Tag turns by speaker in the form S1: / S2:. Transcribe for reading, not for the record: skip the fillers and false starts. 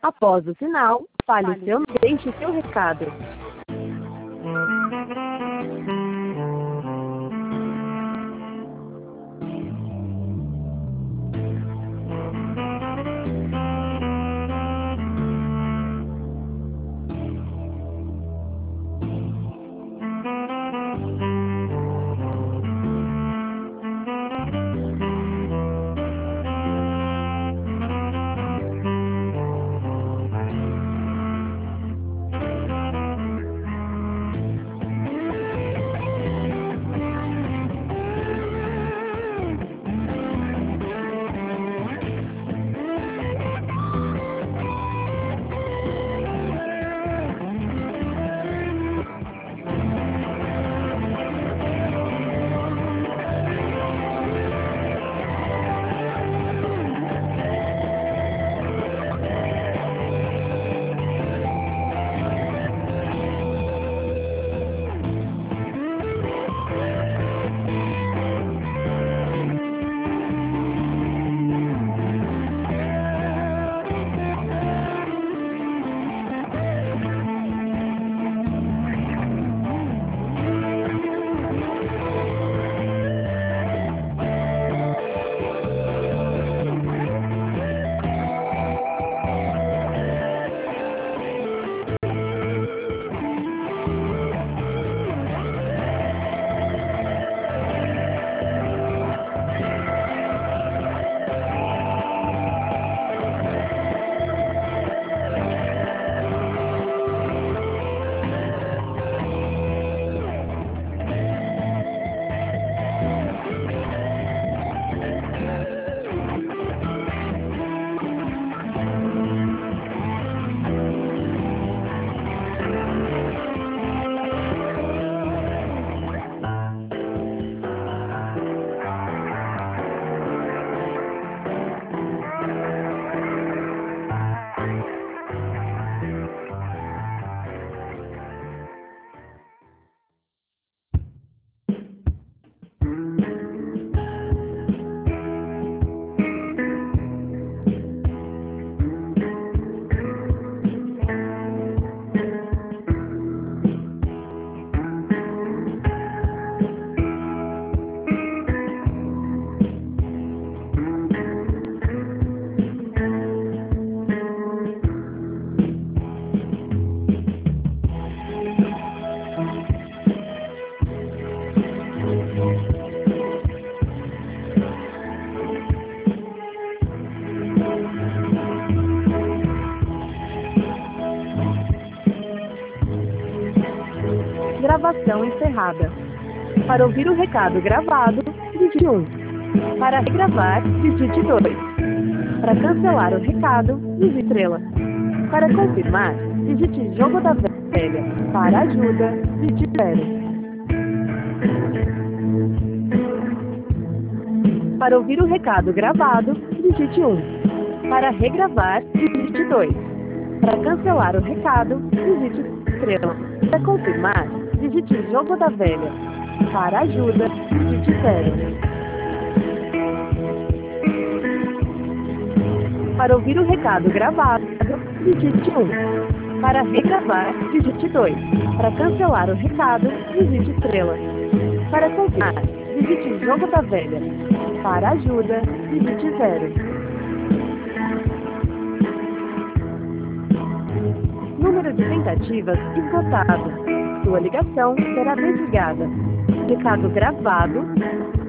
S1: Após o sinal, fale seu nome e deixe seu recado. Gravação encerrada. Para ouvir o recado gravado, digite 1. Para regravar, digite 2. Para cancelar o recado, digite estrela. Para confirmar, digite jogo da velha. Para ajuda, digite 0. Para ouvir o recado gravado, digite 1. Para regravar, digite 2. Para cancelar o recado, digite estrela. Para confirmar, digite jogo da velha. Para ajuda, digite 0. Para ouvir o recado gravado, digite 1. Para regravar, digite 2. Para cancelar o recado, digite estrela. Para confirmar, digite jogo da velha. Para ajuda, digite 0. Número de tentativas esgotado. Sua ligação será desligada. Recado gravado